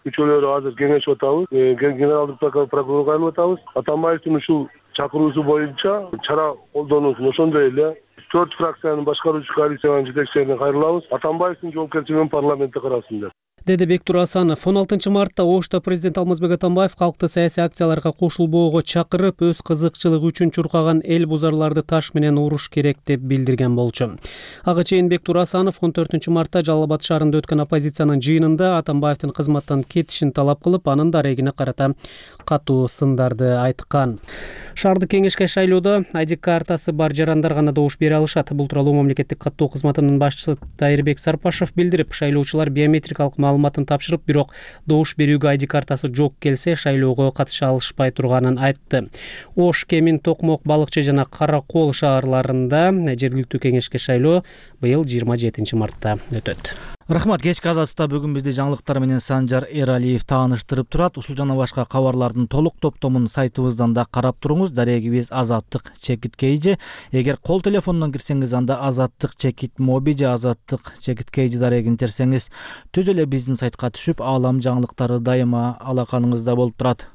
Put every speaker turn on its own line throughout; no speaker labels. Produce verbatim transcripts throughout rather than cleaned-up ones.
үчөлөрү азыр кеңешип атабыз. Генералдык прокурорго айлап атабыз. Атамбаевдин ушул чакыруусу боюнча чара колдонуусун ошондой эле төрт фракциянын башкаруучу коалициянын жетекчилерине кайрылабыз. Атамбаевдин жоопкерчилигин парламентте карасын деп.
Деди Бектур Асанов. он алтынчы мартта Ошто президент Алмазбек Атамбаев калкты саясий акцияларга кошулбоого чакырып, өз кызыкчылыгы үчүн чуркаган эл бузарларды таш менен уруш керек деп билдирген болчу. Ага чейин Бектур Асанов он төртүнчү мартта Жалал Абад шаарында өткөн оппозициянын жыйынында Атамбаевдин кызматтан кетишин талап кылып, анын дарегине карата катуу сындарды айткан. Шаардык кеңешке шайлоодо ай ди картасы бар жарандар гана добуш бере алышат. Бул тууралуу мамлекеттик каттоо кызматынын башчысы Тайырбек Сарпашев билдирип, шайлоочулар биометрикалык маалыматын тапшырып, бирок добуш берүүгө ай ди картасы жок келсе, шайлоого катыша алышпай турганын айтты. Ош, Кемин, Токмок, Балыкчы жана Каракол шаарларында жергиликтүү кеңешке шайлоо быйыл жыйырма жетинчи мартта өтөт.
Рахмат. Кечки азаттыкта бүгүн бизди жаңылыктар менен Санжар Эралиев тааныштырып турат. Ушул жана башка кабарлардын толук топтомун сайтыбыздан да карап туруңуз. Дарегибиз Азаттык чекит кейжи. Эгер кол телефондон кирсеңиз, анда Азаттык чекит моби же Азаттык чекит кейжи дарегин терсеңиз, түз эле биздин сайтка түшүп, аалам жаңылыктары дайыма алаканыңызда болуп турат.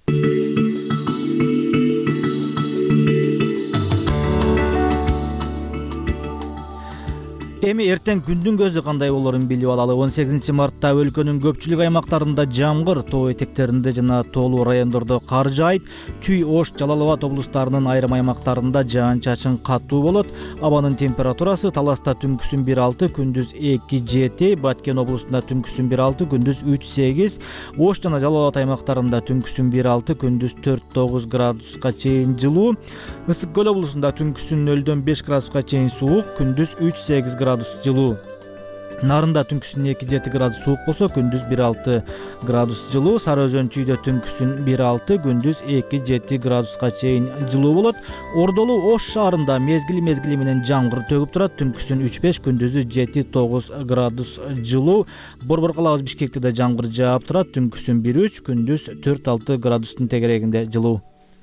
Эми эртең күндүн көзү кандай болорун билип алалы. он сегизинчи мартта өлкөнүн көпчүлүк аймактарында жамгыр, тоо этектеринде жана тоолуу райондордо кар жаайт. Чүй, Ош, Жалал Абад облустарынын айрым аймактарында жаан-чачын катуу болот. Абанын температурасы Таласта түнкүсүн бир алты, күндүз эки жети, Баткен облусунда түнкүсүн бир алты, күндүз үч сегиз, Ош жана Жалал Абад аймактарында түнкүсүн бир алты, күндүз төрт тогуз градуска чейин жылуу. Ысык Көл облусунда түнкүсүн нөлдөн беш градуска чейин суук, күндүз үч сегиз градус жылуу. Нарында түнкүсүн эки жети градус суук болсо, күндүз бир алты градус жылуу. Сары Өзөн Чүйдө түнкүсүн бир алты, күндүз эки жети градуска чейин жылуу болот. Ордолуу Ош шаарында мезгили-мезгили менен жамгыр төгүп турат. Түнкүсүн үч беш, күндүзү жети тогуз градус жылуу. Борбор калабыз Бишкекте да жамгыр жаап турат. Түнкүсүн бир үч, күндүз төрт алты градустун тегерегинде жылуу.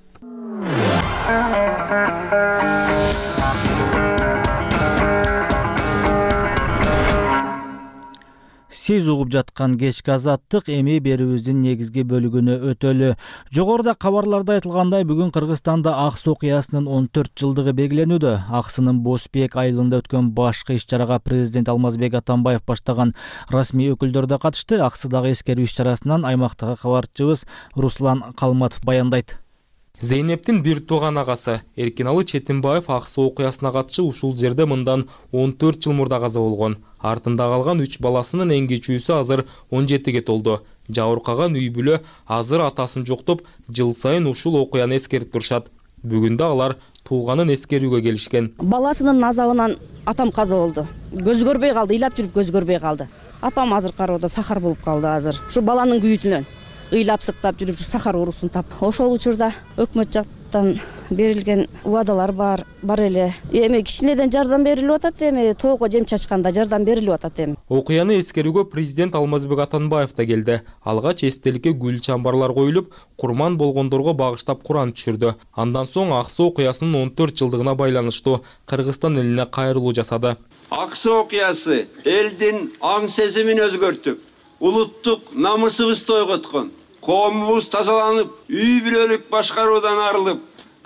Сиз угуп жаткан кечки азаттык эми берүүбүздүн негизги бөлүгүнө өтөлү. Жогоруда кабарларда айтылгандай, бүгүн Кыргызстанда Аксы окуясынын он төрт жылдыгы белгиленүүдө. Аксынын Босбек айылында өткөн башкы иш-чарага президент Алмазбек Атамбаев баштаган расмий өкүлдөр да катышты. Аксыдагы эскерүү иш-чарасынан аймактагы кабарчыбыз Руслан Калматов баяндайт.
Зейнептин бир тууган агасы Эркиналы Четинбаев Аксы окуясына катышып, ушул жерде мындан он төрт жыл мурда каза болгон. Артында калган үч баласынын эң кичүүсү азыр он жетиге толду. Жабыркаган үй бүлө азыр атасын жоктоп, жыл сайын ушул окуяны эскерип турушат. Бүгүн да алар тууганын эскерүүгө келишкен.
Баласынын азабынан атам каза болду. Көз көрбөй калды, ыйлап жүрүп көз көрбөй калды. Апам азыр кароодо сахар болуп калды азыр. Ушу баланын күйүтүнөн ыйлап сыктап жүрүп сахар оорусун тап. Ошол учурда өкмөт жактан берилген убадалар бар, бар эле. Эми кичинеден жардам берилип атат, эми тоого жем чачканда жардам берилип атат эми.
Окуяны эскерүүгө президент Алмазбек Атамбаев да келди. Алгач эстеликке гүл чамбарлар коюлуп, курман болгондорго багыштап Куран түшүрдү. Андан соң Аксы окуясынын он төрт жылдыгына байланыштуу Кыргызстан элине кайрылуу жасады.
Аксы окуясы элдин аң сезимин өзгөртүп, улуттук намысыбызды ойготкон. Коомубуз тазаланып, үй бүлөлүк башкаруудан арылып,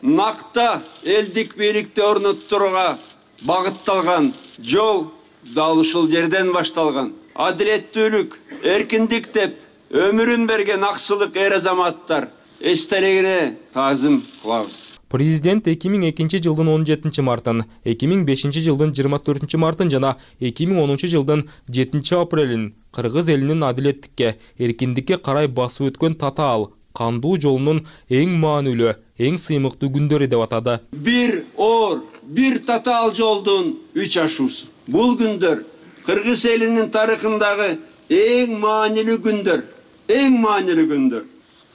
накта элдик бийликти орноттурууга багытталган жол дал ушул жерден башталган. Адилеттүүлүк, эркиндик деп өмүрүн берген аксылык эр азаматтар эстелигине таазим кылабыз.
Президент эки миң экинчи жылдын он жетинчи мартын, эки миң бешинчи жылдын жыйырма төртүнчү мартын жана эки миң онунчу жылдын жетинчи апрелин Кыргыз элинин адилеттикке, эркиндикке карай басып өткөн татаал, кандуу жолунун эң маанилүү, эң сыймыктуу күндөрү деп атады.
Бир оор, бир татаал жолдун үч ашуусу. Бул күндөр Кыргыз элинин тарыхындагы эң маанилүү күндөр, эң маанилүү күндөр.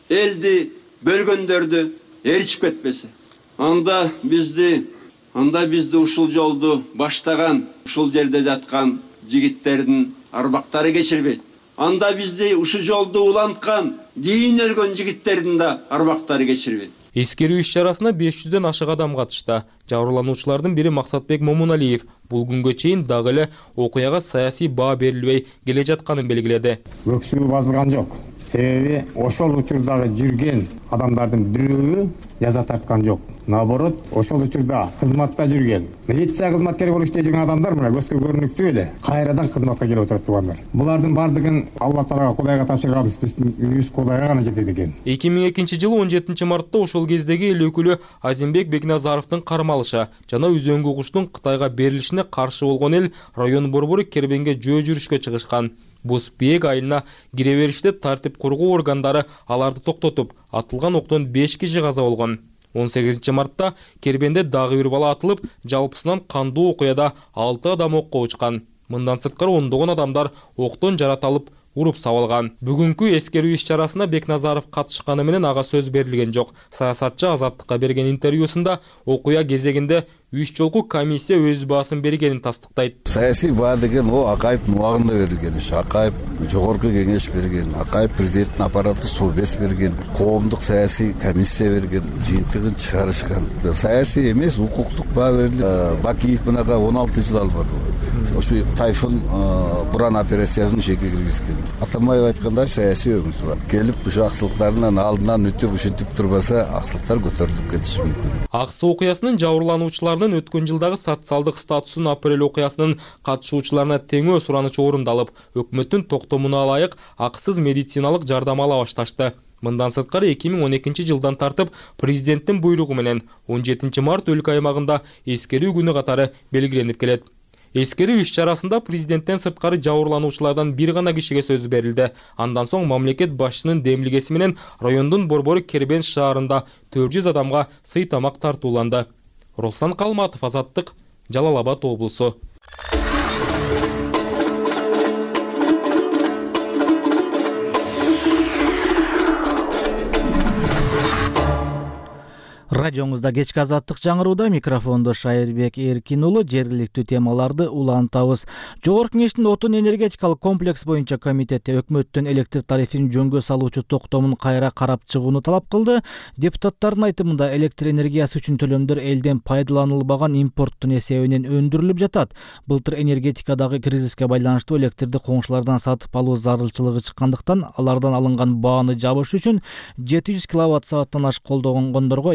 Элди бөлгөндөрдү эричип кетпесе. Анда бизди, анда бизди ушул жолду баштаган, ушул жерде жаткан жигиттердин арбактары кечирбейт. Анда бизди ушул жолду уланткан, кийин өлгөн жигиттердин да арбактары кечирбейт.
Эскерүү иш-чарасына беш жүздөн ашык адам катышты. Жабырлануучулардын бири Максатбек Момуналиев бул күнгө чейин дагы эле окуяга саясий баа берилбей келе жатканын белгиледи.
Өксүү базылган жок. Себеби ошол учурдагы жүрген адамдардын бирөө жаза тарткан жок. Наоборот, ошол учурда кызматта жүрген, милиция кызматкери болуп иштей жүрген адамдар мына көзгө көрүнүктүү эле кайрадан кызматка келип отуруп тургандар. Булардын бардыгын Алла Таалага Кудайга тапшырганбыз, биздин үйүбүз Кудайга гана жетет экен.
эки миң экинчи жылы он жетинчи мартта ошол кездеги эл өкүлү Азимбек Бекназаровдун кармалышы жана үзөңгү куштун Кытайга берилишине каршы болгон эл район борбору Кербенге жөө жүрүшкө чыгышкан. Бузбек айылына кире бериште тартип коргоо органдары аларды токтотуп, атылган октон беш киши каза болгон. он сегизинчи мартта Кербенде дагы бир бала атылып, жалпысынан кандуу окуяда алты адам окко учкан. Мындан сырткары ондогон адамдар октон жаратылып, уруп сабалган. Бүгүнкү эскерүү иш-чарасына Бекназаров катышканы менен ага сөз берилген жок. Саясатчы Азаттыкка берген интервьюсунда окуя кезегинде үч жолку комиссия өз баасын бергенин тастыктайт.
Саясий баа деген о Акаевдин убагында берилген иш. Акаев жогорку кеңеш берген, Акаев президенттин аппараты Совбез берген, коомдук саясий комиссия берген, жыйынтыгын чыгарышкан. Саясий эмес, укуктук баа берилди. Бакиев мынага он алты жыл албады. Ошо Тайфун буран операциясын шекке киргизген. Атамбаев айткандай саясий өкүлдү бар. Келип ушул аксылыктардын алдынан өтүп ушинтип турбаса, аксылыктар көтөрүлүп кетиши мүмкүн.
Ак Суу окуясынын жабырлануучуларынын өткөн жылдагы социалдык статусун апрель окуясынын катышуучуларына теңөө суранычы орундалып, өкмөттүн токтомуна ылайык акысыз медициналык жардам ала башташты. Мындан сырткары эки миң он экинчи жылдан тартып президенттин буйругу менен он жетинчи март өлкө аймагында эскерүү күнү катары белгиленип келет. Эскерүү иш-чарасында президенттен сырткары жабырлануучулардан бир гана кишиге сөз берилди. Андан соң мамлекет башчысынын демилгеси менен райондун борбору Кербен шаарында төрт жүз адамга сый тамак тартууланды. Руслан Калматов, Азаттык, Жалал Абад облусу.
Радиоңузда кечки Азаттык жаңырууда, микрофондо Шайырбек Эркин уулу. Жергиликтүү темаларды улантабыз. Жогорку Кеңештин отун энергетикалык комплекс боюнча комитети өкмөттүн электр тарифин жөнгө салуучу токтомун кайра карап чыгууну талап кылды. Депутаттардын айтымында электр энергиясы үчүн төлөмдөр элден пайдаланылбаган импорттун эсебинен өндүрүлүп жатат. Былтыр энергетикадагы кризиске байланыштуу электрди коңшулардан сатып алуу зарылчылыгы чыккандыктан, алардан алынган бааны жабыш үчүн жети жүз киловатт сааттан ашык колдонгондорго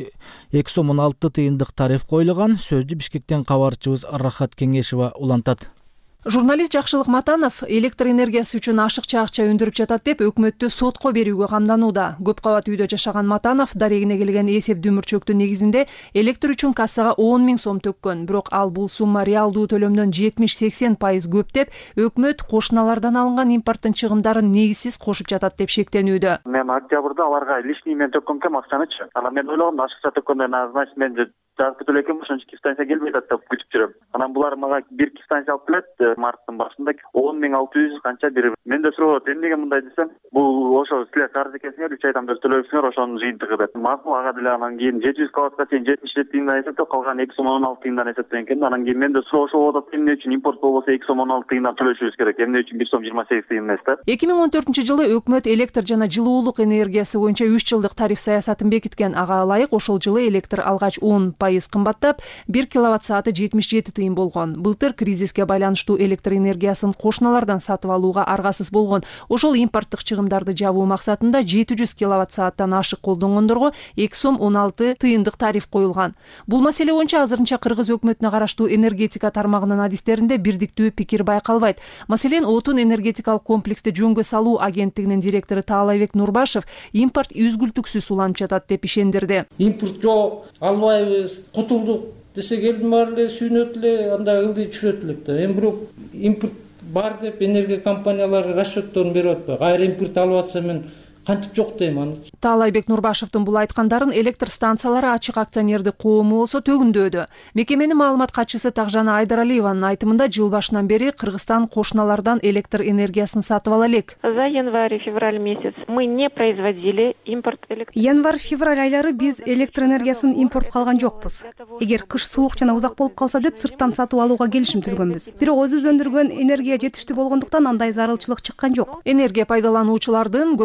эки сом он алты тыйындык тариф коюлган. Сөздү Бишкектен кабарчыбыз Рахат Кеңешева улантат.
Журналист Жакшылык Матанов электр энергиясы үчүн ашыкча акча өндүрүп жатат деп өкмөттү сотко берүүгө камданууда. Көп кабат үйдө жашаган Матанов дарегине келген эсеп дүмүрчөктүн негизинде электр үчүн кассага он миң сом төккөн. Бирок ал бул сумма реалдуу төлөмдөн жетимиш сексен пайыз көп деп, өкмөт кошуналардан алынган импорттун чыгымдарын негизсиз кошуп жатат деп шектенүүдө.
Мен октябрда аларга лишний мен төккөн экен акчанычы. Анан мен ойлогом ашыкча төккөндөн, значит мен жаз күтүлө экен, ошончо станция келбей атат деп күтүп жүрөм. Анан булар мага бир станция алып келет. Марттын башында он миң алты жүз канча бир. Мен да сурап, эмнеге мындай десем, бул ошо силер карыз экенсиңер, үч айдан бери төлөйсүңөр, ошонун жыйынтыгы деп. Макул, ага деле анан кийин жети жүз киловаттка чейин жетимиш жети тыйындан эсептеп, калган эки сом он алты тыйындан эсептеген экен. Анан кийин мен да сурап, ошо болот, эмне үчүн импорт болбосо эки сом он алты тыйындан төлөшүбүз керек, эмне үчүн бир сом жыйырма сегиз тыйын эмес да.
эки миң он төртүнчү жылы өкмөт электр жана жылуулук энергиясы боюнча үч жылдык тариф саясатын бекиткен. Ага ылайык ошол жылы электр алгач он пайыз кымбаттап, бир киловатт сааты жетимиш жети тыйын болгон. Былтыр кризиске байланыштуу электр энергиясын кошуналардан сатып алууга аргасыз болгон. Ошол импорттук чыгымдарды жабуу максатында жети жүз киловатт сааттан ашык колдонгондорго эки сом он алты тыйындык тариф коюлган. Бул маселе боюнча азырынча Кыргыз өкмөтүнө караштуу энергетика тармагынын адистеринде бирдиктүү пикир байкалбайт. Маселен, отун энергетикалык комплексти жөнгө салуу агенттигинин директору Таалайбек Нурбашев импорт үзгүлтүксүз уланып жатат деп ишендирди.
Импорт жок, албайбыз, кутулдук десек элдин баары эле сүйүнөт эле, анда ылдый түшүрөт эле. Эми бирок импорт бар деп энергия компаниялары расчетторун берип атпайбы? Кайра импорт алып атса мен кантип жок дейм аны.
Таалайбек Нурбашевдин бул айткандарын электр станциялары ачык акционердик коому болсо төгүндөдү. Мекеменин маалымат катчысы Тагжана Айдаралиеванын айтымында жыл башынан бери Кыргызстан кошуналардан электр энергиясын сатып ала элек.
За январь-февраль месяц мы не производили импорт электр.
Январь-февраль айлары биз электр энергиясын импортко алган жокпуз. Эгер кыш суук жана узак болуп калса деп сырттан сатып алууга келишим түзгөнбүз. Бирок өзүбүз өндүргөн энергия жетиштүү болгондуктан андай зарылчылык чыккан жок.
Энергия пайдалануучулардын көз каранды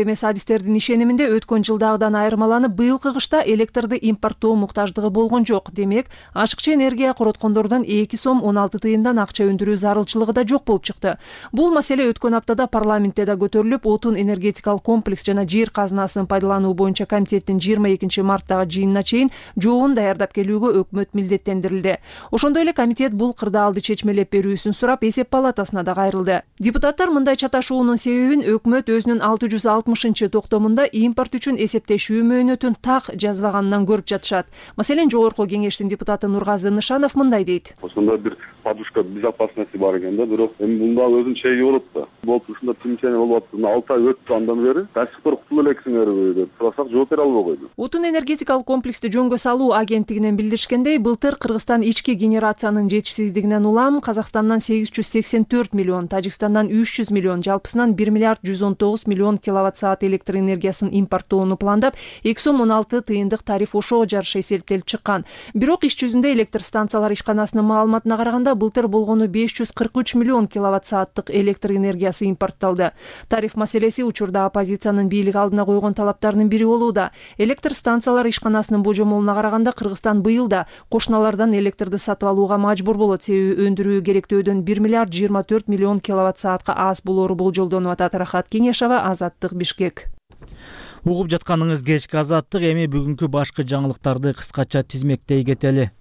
эмес адистердин ишениминде өткөн жылдагыдан айырмаланып быйылкы кышта электрди импорттоо муктаждыгы болгон жок. Демек, ашыкча энергия короткондордон эки сом он алты тыйындан акча өндүрүү зарылчылыгы да жок болуп чыкты. Бул маселе өткөн аптада парламентте да көтөрүлүп, отун энергетикалык комплекс жана жер казынасын пайдалануу боюнча комитеттин жыйырма экинчи марттагы жыйынына чейин жообун даярдап келүүгө өкмөт милдеттендирилди. Ошондой эле комитет бул кырдаалды чечмелеп берүүсүн сурап эсеп палатасына да кайрылды. Депутаттар мындай чаташуунун себебин өкмөт өзүнүн алты жүз алтымышынчы токтомунда импорт үчүн эсептешүү мөөнөтүн так жазбаганынан көрүп жатышат. Маселен, жогорку кеңештин депутаты Нургазы Нышанов мындай дейт.
Ошондой бир подушка безопасности бар экен да, бирок эми мында өзүн чеги болуп да. Болуп ушунда тимчене болуп атты. алты ай өттү андан бери. Качыктар кутулуп элексиңерби деп сурасак жооп бере албай койду.
Отун энергетикалык комплексти жөнгө салуу агенттигинен билдиришкендей, былтыр Кыргызстан ички генерациянын жетишсиздигинен улам Казакстандан сегиз жүз сексен төрт миллион, Тажикстандан үч жүз миллион, жалпысынан бир миллиард жүз он тогуз миллион киловатт-саат электр энергиясын импорттоону пландап, эки сом он алты тыйындык тариф ошого жараша эсептелип чыккан. Бирок иш жүзүндө электр станциялар ишканасынын маалыматына караганда былтыр болгону беш жүз кырк үч миллион киловатт-сааттык электр энергиясы импортталды. Тариф маселеси учурда оппозициянын бийлик алдына койгон талаптарынын бири болууда. Электр станциялар ишканасынын божомолуна караганда Кыргызстан быйыл да кошуналардан электрди сатып алууга мажбур болот, себеби өндүрүү керектөөдөн бир миллиард жыйырма төрт миллион киловатт-саатка аз болору болжолдонуп атат. Рахат Кеңешова, Азаттык, Бишкек.
Угуп жатканыңыз кечки Азаттык. Эми бүгүнкү башкы жаңылыктарды кыскача тизмектей кетели.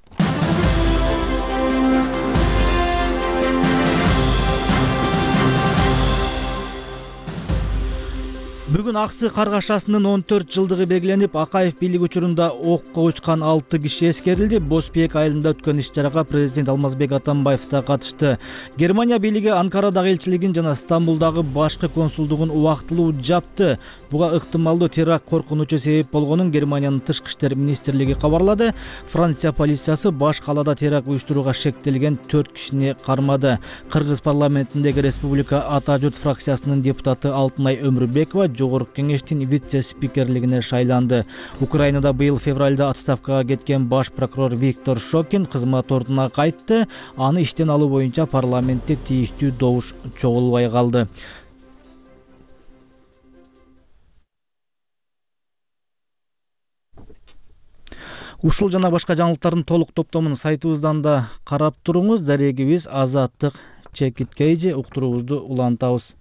Бүгүн Аксы каргашасынын он төрт жылдыгы белгиленип, Акаев бийлик учурунда окко учкан алты киши эскерилди. Босбек айылында өткөн иш-чарага президент Алмазбек Атамбаев да катышты. Германия бийлиги Анкарадагы элчилигин жана Стамбулдагы башкы консулдугун убактылуу жапты. Буга ыктымалдуу теракт коркунучу себеп болгонун Германиянын тышкы иштер министрлиги кабарлады. Франция полициясы баш калаада теракт уюштурууга шектелген төрт кишини кармады. Кыргыз парламентиндеги Республика Ата журт фракциясынын депутаты Алтынай Өмүрбекова жогорку кеңештин вице-спикерлигине шайланды. Украинада быйыл февралда отставкага кеткен баш прокурор Виктор Шокин кызмат ордуна кайтты. Аны иштен алуу боюнча парламентте тийиштүү добуш чогулбай калды. Ушул жана башка жаңылыктардын толук топтомун сайтыбыздан да карап туруңуз. Дарегибиз Азаттык Чекиткейже, уктуруубузду улантабыз.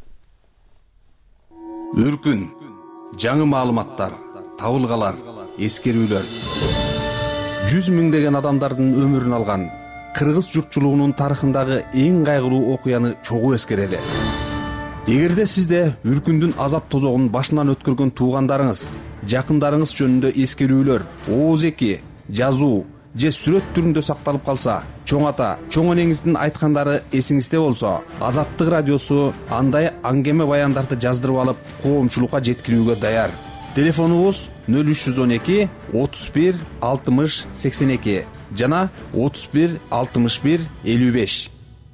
Үркүн, жаңы маалыматтар, табылгалар, эскерүүлөр. Жүз миңдеген адамдардын өмүрүн алган кыргыз журтчулугунун тарыхындагы эң кайгылуу окуяны чогуу эскерели. Эгерде сизде үркүндүн азап тозогун башынан өткөргөн туугандарыңыз, жакындарыңыз жөнүндө эскерүүлөр, ооз эки, жазуу же сүрөт түрүндө сакталып калса, чоң ата, чоң энеңиздин айткандары эсиңизде болсо, Азаттык радиосу андай аңгеме баяндарды жаздырып алып, коомчулукка жеткирүүгө даяр. Телефонубуз нөл үч жүз он эки отуз бир алтымыш сексен эки жана отуз бир алтымыш бир элүү беш.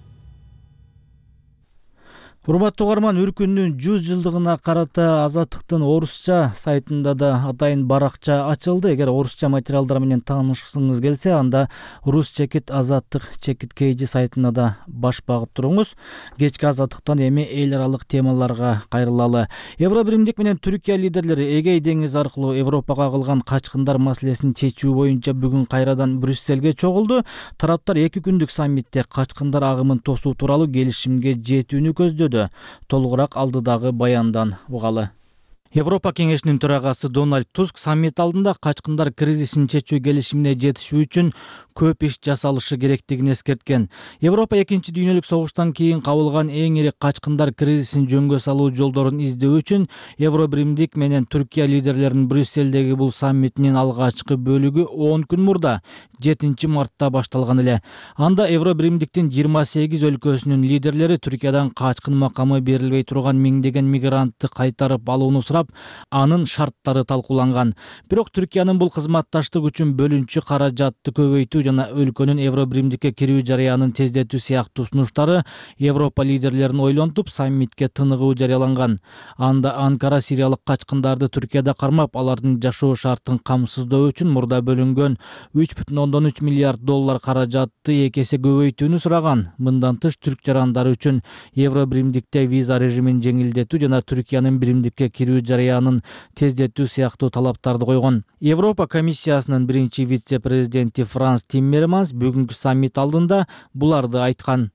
Урматтуу угарман, Үркүндүн жүз жылдыгына карата Азаттыктын орусча сайтында да атайын баракча ачылды. Эгер орусча материалдар менен таанышкыңыз келсе, анда Рус чекит Азаттык Чекиткейжи сайтына да баш багып туруңуз. Кечки Азаттыктан эми эл аралык темаларга кайрылалы. Евробиримдик менен Түркия лидерлери Эгей деңизи аркылуу Европага кылган качкындар маселесин чечүү боюнча бүгүн кайрадан Брюссельге чогулду. Тараптар эки күндүк саммитте качкындар агымын тосуу тууралуу келишимге жетүүнү көздөдү. Толугураак алдыдагы баяндан угалы. Европа кеңешинин төрагасы Дональд Туск саммит алдында качкындар кризисин чечүү келишимине жетишүү үчүн көп иш жасалышы керектигин эскерткен. Европа экинчи дүйнөлүк согуштан кийин кабылган эң ири качкындар кризисин жөнгө салуу жолдорун издөө үчүн Евробиримдик менен Түркия лидерлеринин Брюссельдеги бул саммитинин алгачкы бөлүгү он күн мурда жетинчи мартта башталган эле. Анда Евробиримдиктин жыйырма сегиз өлкөсүнүн лидерлери Түркиядан качкын макамы берилбей турган миңдеген мигрантты кайтарып алууну сурап, баштап анын шарттары талкууланган. Бирок Түркиянын бул кызматташтык үчүн бөлүнчү каражатты көбөйтүү жана өлкөнүн Евробиримдикке кирүү жарыянын тездетүү сыяктуу сунуштары Европа лидерлерин ойлонтуп саммитке тыныгуу жарыяланган. Анда Анкара сириялык качкындарды Түркияда кармап, алардын жашоо шартын камсыздоо үчүн мурда бөлүнгөн үч бүтүн ондон үч миллиард доллар каражатты эки эсе көбөйтүүнү сураган. Мындан тыш түрк жарандары үчүн Евробиримдикте виза режимин жеңилдетүү жана Түркиянын биримдикке кирүү жарыянын тездетүү сыяктуу талаптарды койгон. Европа комиссиясынын биринчи вице-президенти Франс Тиммерманс бүгүнкү саммит алдында буларды айткан.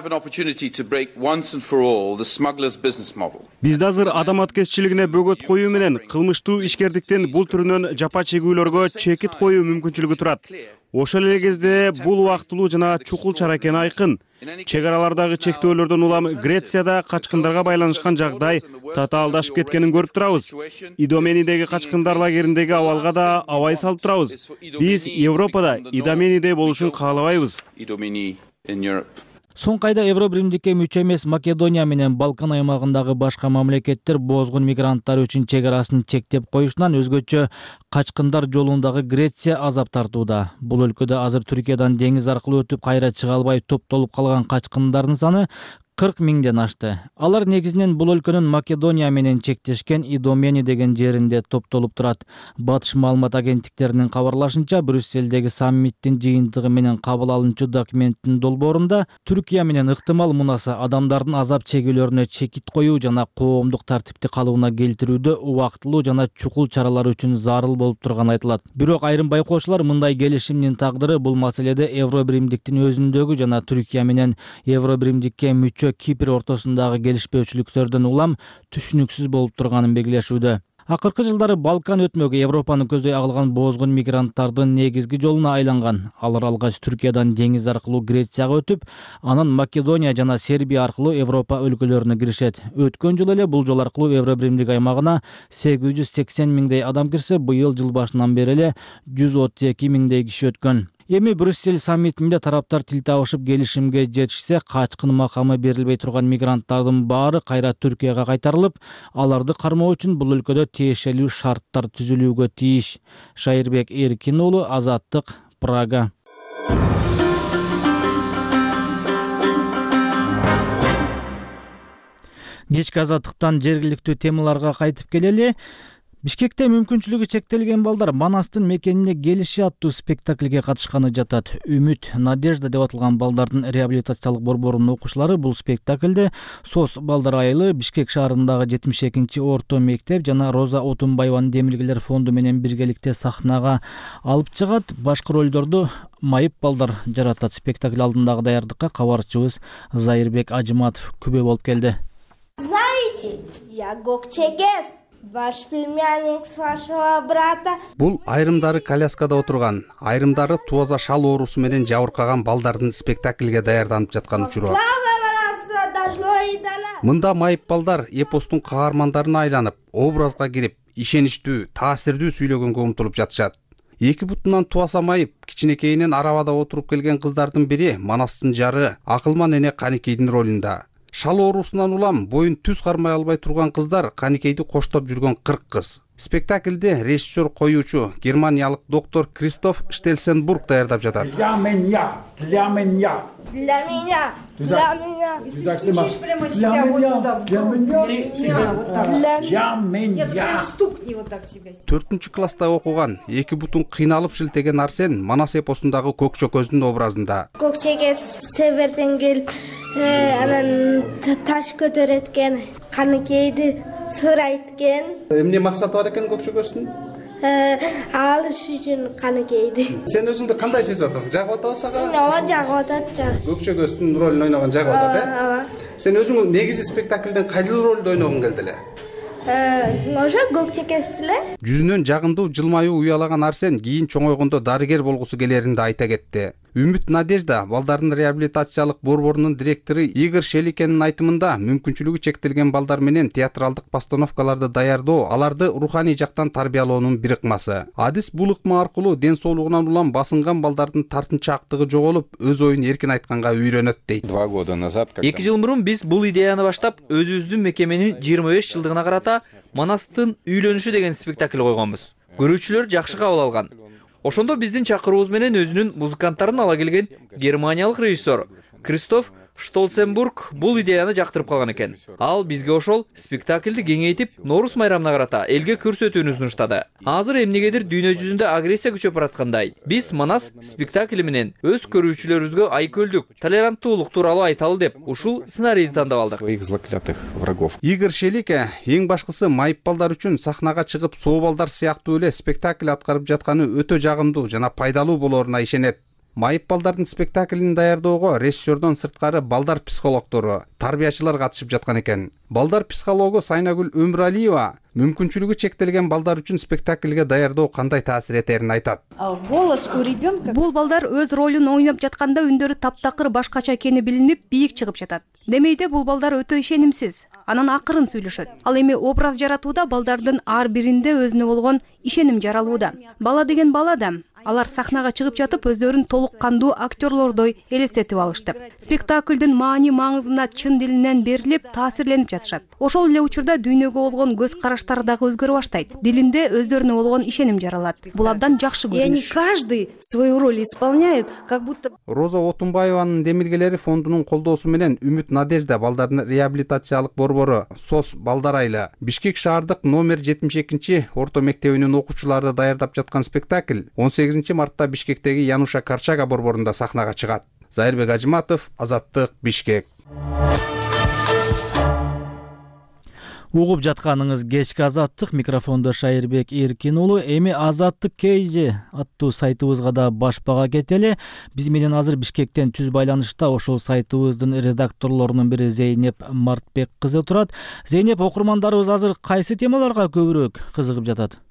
Бизде азыр адам аткезчилигине бөгөт коюу менен кылмыштуу ишкердиктин бул түрүнөн жапа чегүүлөргө чекит коюу мүмкүнчүлүгү турат. Ошол эле кезде бул убактылуу жана чукул чара экени айкын. Чек аралардагы чектөөлөрдөн улам Грецияда качкындарга байланышкан жагдай татаалдашып кеткенин көрүп турабыз. Идоменидеги качкындар лагериндеги абалга да абай салып турабыз. Биз Европада Идоменидей болушун каалабайбыз.
Соңку айда Евробиримдикке мүчө эмес Македония менен Балкан аймагындагы башка мамлекеттер бозгун мигранттар үчүн чек арасын чектеп коюшунан өзгөчө качкындар жолундагы Греция азап тартууда. Бул өлкөдө азыр Түркиядан деңиз аркылуу өтүп кайра чыга албай топтолуп калган качкындардын саны кырк миңден ашты. Алар негизинен бул өлкөнүн Македония менен чектешкен Идомени деген жеринде топтолуп турат. Батыш маалымат агенттиктеринин кабарлашынча, Брюсселдеги саммиттин жыйынтыгы менен кабыл алынчу документтин долбоорунда Түркия менен ыктымал мунасы адамдардын азап чегүүлөрүнө чекит коюу жана коомдук тартипти калыбына келтирүүдө убактылуу жана чукул чаралар үчүн зарыл болуп турганы айтылат. Бирок айрым байкоочулар мындай келишимдин тагдыры бул маселеде Евробиримдиктин өзүндөгү жана Түркия менен Евробиримдикке мүчө Кипр ортосундагы келишпөөчүлүктөрдөн улам түшүнүксүз болуп турганын белгилешүүдө. Акыркы жылдары Балкан өтмөгү Европаны көздөй агылган бозгун мигранттардын негизги жолуна айланган. Алар алгач Түркиядан деңиз аркылуу Грецияга өтүп, анан Македония жана Сербия аркылуу Европа өлкөлөрүнө киришет. Өткөн жыл эле бул жол аркылуу Евробиримдик аймагына сегиз жүз сексен миңдей адам кирсе, быйыл жыл башынан бери эле жүз отуз эки миңдей киши өткөн. Эми Брюссель саммитинде тараптар тил табышып келишимге жетишсе, качкын макамы берилбей турган мигранттардын баары кайра Түркияга кайтарылып, аларды кармоо үчүн бул өлкөдө тиешелүү шарттар түзүлүүгө тийиш. Шайырбек Эркин уулу, Азаттык, Прага. Кечки Азаттыктан жергиликтүү темаларга кайтып келели. Бишкекте мүмкүнчүлүгү чектелген балдар Манастын мекенине келиши аттуу спектакльге катышканы жатат. Үмүт, Надежда деп аталган балдардын реабилитациялык борборунун окуучулары бул спектакльде СОС балдар айылы, Бишкек шаарындагы жетимиш экинчи орто мектеп жана Роза Отунбаеванын Демилгелер фонду менен биргеликте сахнага алып чыгат. Башкы ролдорду майып балдар жаратат. Спектакль алдындагы даярдыкка кабарчыбыз Зайырбек Ажыматов күбө болуп келди.
Знаете, я Гокчегес. Ваш племянник с вашего брата.
Бул айрымдары коляскада отурган, айрымдары туаза шал оорусу менен жабыркаган балдардын спектакльге даярданып жаткан учуру. Мында майып балдар эпостун каармандарына айланып, образга кирип, ишеничтүү, таасирдүү сүйлөгөнгө умтулуп жатышат. Эки бутунан туаса майып, кичинекейинен арабада отуруп келген кыздардын бири Манастын жары Акылман эне Каникейдин ролунда. Шал оорусунан улам боюн түз кармай албай турган кыздар Каникейди коштоп жүргөн кырк кыз. Спектакльде режиссер коюучу германиялык доктор Кристоф Штельсенбург даярдап жатат.
Для меня, для меня. Для меня, для меня. Ты стучишь прямо себя вот туда. Для меня, для меня. Нет, стукни вот так себя.
төртүнчү класста окуган, эки бутун кыйналып шилтеген Арсен Манас эпосундагы Көкчөкөздүн образында.
Көкчөгөз северден келип, анан таш көтөрөт экен, Каникейди сурайт экен.
Эмне максаты бар экен Көкчөкөздүн?
Алыш үчүн Каникейди.
Сен өзүңдү кандай сезип атасың? Жагып атабы сага?
Ооба, жагып атат, жагып.
Көкчөкөздүн ролун ойногон жагып атат, э?
Ооба.
Сен өзүң негизи спектакльден кайсы ролду ойногуң келди эле?
Ошо Көкчөкөз эле.
Жүзүнөн жагымдуу жылмаюу уялаган Арсен кийин чоңойгондо дарыгер болгусу келерин да айта кетти. Үмүт Надежда балдардын реабилитациялык борборунун директору Игорь Шеликенин айтымында мүмкүнчүлүгү чектелген балдар менен театралдык постановкаларды даярдоо аларды руханий жактан тарбиялоонун бир ыкмасы. Адис бул ыкма аркылуу ден соолугунан улам басынган балдардын тартынчаактыгы жоголуп, өз оюн эркин айтканга үйрөнөт дейт.
Два года назад
эки жыл мурун биз бул идеяны баштап, өзүбүздүн мекеменин жыйырма беш жылдыгына карата Манастын үйлөнүшү деген спектакль койгонбуз. Көрүүчүлөр жакшы кабыл алган. Ошондо биздин чакыруубуз менен өзүнүн музыканттарын ала келген германиялык режиссер Кристоф Штолценбург бул идеяны жактырып калган экен. Ал бизге ошол спектакльди кеңейтип, Норус майрамына карата элге көрсөтүүнү сунуштады. Азыр эмнегедир дүйнө жүзүндө агрессия күчөп бараткандай, биз Манас спектакли менен өз көрүүчүлөрүбүзгө айкөлдүк, толеранттуулук тууралуу айталы деп ушул сценарийди тандап алдык.
Своих заклятых врагов.
Игорь Шелике эң башкысы майып балдар үчүн сахнага чыгып, соо балдар сыяктуу эле спектакль аткарып жатканы өтө жагымдуу жана пайдалуу болоруна ишенет. Майып балдардын спектаклин даярдоого режиссердон сырткары балдар психологдору, тарбиячылар катышып жаткан экен. Балдар психологу Сайнагүл Өмүралиева мүмкүнчүлүгү чектелген балдар үчүн спектакльге даярдоо кандай таасир этерин айтат.
Голос у ребенка. Бул балдар өз ролун ойноп жатканда үндөрү таптакыр башкача экени билинип, бийик чыгып жатат. Демейде бул балдар өтө ишенимсиз, анан акырын сүйлөшөт. Ал эми образ жаратууда балдардын ар биринде өзүнө болгон ишеним жаралууда. Бала деген бала да. Алар сахнага чыгып жатып, өздөрүн толук кандуу актерлордой элестетип алышты. Спектаклдын маани маңызына чын дилинен берилип, таасирленип жатышат. Ошол эле учурда дүйнөгө болгон көз караштары дагы өзгөрө баштайт. Дилинде өздөрүнө болгон ишеним жаралат. Бул абдан жакшы көрүнүш. И они каждый свою роль исполняют, как будто.
Роза Отунбаеванын Демиргелери фондунун колдоосу менен Үмүт Надежда балдардын реабилитациялык борбору СОС балдар айылы Бишкек шаардык номер жетимиш экинчи орто мектебинин окуучулары даярдап жаткан спектакль он сегизинчи мартта Бишкектеги Януша Карчага борборунда сахнага чыгат. Зайырбек Ажыматов, Азаттык, Бишкек.
Угуп жатканыңыз кечки Азаттык, микрофондо Шайырбек Эркин уулу. Эми Азаттык Кейжи аттуу сайтыбызга да баш бага кетели. Биз менен азыр Бишкектен түз байланышта ошол сайтыбыздын редакторлорунун бири Зейнеп Мартбек кызы турат. Зейнеп, окурмандарыбыз азыр кайсы темаларга көбүрөөк кызыгып жатат?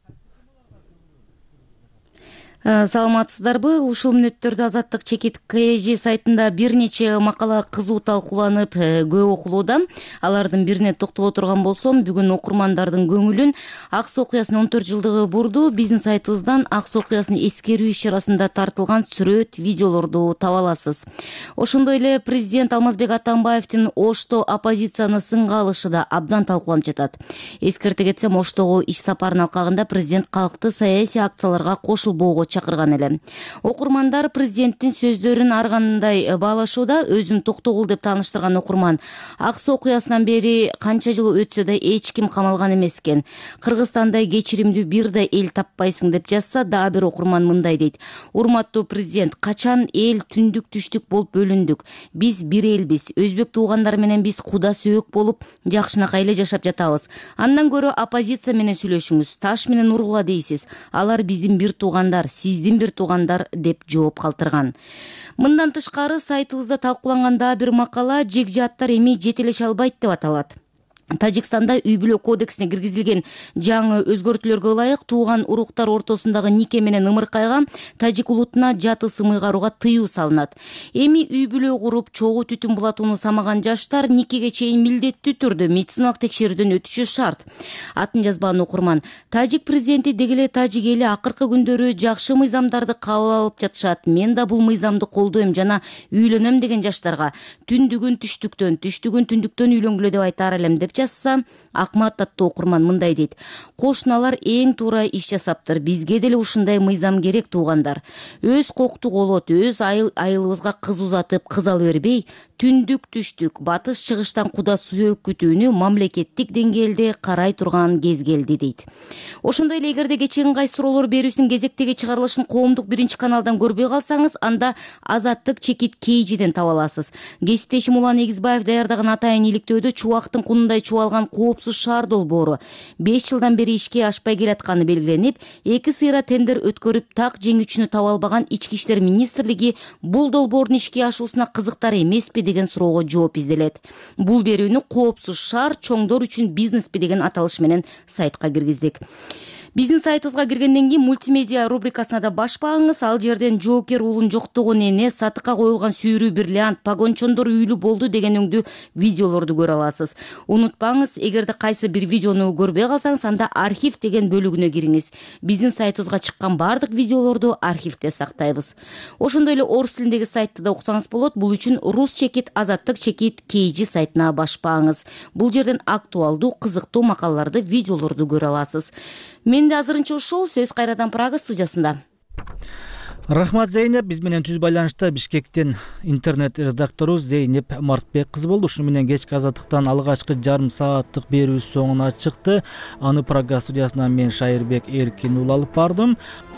Саламатсыздарбы? Ушул мүнөттөрдө Азаттык чекит КЖ сайтында бир нече макала кызуу талкууланып, көп окулууда. Алардын бирине токтоло турган болсом, бүгүн окурмандардын көңүлүн Ак Суу окуясынын он төрт жылдыгы бурду. Биздин сайтыбыздан Ак Суу окуясын эскерүү иш-чарасында тартылган сүрөт, видеолорду таба аласыз. Ошондой эле президент Алмазбек Атамбаевдин Ошто оппозицияны сынга алышы да абдан талкууланып жатат. Эскерте кетсем, Оштогу иш сапарынын алкагында президент калкты саясий акцияларга кошулбоого чакырган эле. Окурмандар президенттин сөздөрүн ар кандай баалашууда. Өзүн токтогул деп тааныштырган окурман Ак Суу окуясынан бери канча жыл өтсө да эч ким камалган эмес экен. Кыргызстандай кечиримдүү бир да эл таппайсың деп жазса, дагы бир окурман мындай дейт: урматтуу президент, качан эл түндүк түштүк болуп бөлүндүк. Биз бир элбиз. Өзбек туугандар менен биз куда сөөк болуп жакшынакай эле жашап жатабыз. Андан көрө оппозиция менен сүйлөшүңүз. Таш менен ургула дейсиз. Алар биздин бир туугандар, сиздин бир туугандар деп жооп калтырган. Мындан тышкары сайтыбызда талкууланган дагы бир макала жекжааттар эми жетелеше албайт деп аталат. Тажикстанда үй бүлө кодексине киргизилген жаңы өзгөртүүлөргө ылайык тууган уруктар ортосундагы нике менен ымыркайга тажик улутуна жат ысым ыйгарууга тыюу салынат. Эми үй бүлө куруп чогуу түтүн булатууну самаган жаштар никеге чейин милдеттүү түрдө медициналык текшерүүдөн өтүшү шарт. Атын жазбаган окурман, тажик президенти деги эле тажик эли акыркы күндөрү жакшы мыйзамдарды кабыл алып жатышат. Мен да бул мыйзамды колдойм жана үйлөнөм деген жаштарга түндүгүн түштүктөн, түштүгүн түндүктөн үйлөнгүлө деп айтаар элем деп жазса, Акмат аттуу окурман мындай дейт: кошуналар эң туура иш жасаптыр. Бизге деле ушундай мыйзам керек туугандар. Өз кокту колот, өз айыл айылыбызга кыз узатып, кыз алып бербей, түндүк түштүк, батыш чыгыштан куда сөөк күтүүнү мамлекеттик деңгээлде карай турган кез келди дейт. Ошондой эле эгерде кечээкин кайсы суроолор берүүсүнүн кезектеги чыгарылышын коомдук биринчи каналдан көрбөй калсаңыз, анда Азаттык чекит Кейжиден таба аласыз. Кесиптешим Улан Эгизбаев даярдаган атайын иликтөөдө чубактын кунундай чубалган коопсуз шаар долбоору беш жылдан бери ишке ашпай келатканы белгиленип, эки сыйра тендер өткөрүп так жеңүүчүнү таба албаган Ички иштер министрлиги бул долбоордун ишке ашуусуна кызыктар эмеспи деген суроого жооп изделет. Бул берүүнү коопсуз шаар чоңдор үчүн бизнеспи деген аталыш менен сайтка киргиздик. Биздин сайтыбызга киргенден кийин мультимедиа рубрикасына да баш багыңыз. Ал жерден жоокер уулун жоктогон эне, сатыкка коюлган сүйрүү бриллиант, погончондор үйлүү болду деген өңдүү видеолорду көрө аласыз. Унутпаңыз, эгерде кайсы бир видеону көрбөй калсаңыз, анда архив деген бөлүгүнө кириңиз. Биздин сайтыбызга чыккан баардык видеолорду архивде сактайбыз. Ошондой эле орус тилиндеги сайтты да уксаңыз болот. Бул үчүн рус чекит азаттык чекит kg сайтына баш багыңыз. Бул жерден актуалдуу, кызыктуу макалаларды, видеолорду көрө аласыз. Менде азырынча ушул. Сөз кайрадан Прага студиясында.
Рахмат Зейнеп. Биз менен түз байланышта Бишкектен интернет редактору Зейнеп Мартбек кызы болду. Ушуну менен кечки азаттыктан алгачкы жарым сааттык берүү соңуна чыкты. Аны Прага студиясынан мен Шайырбек Эркин уулу алып бардым.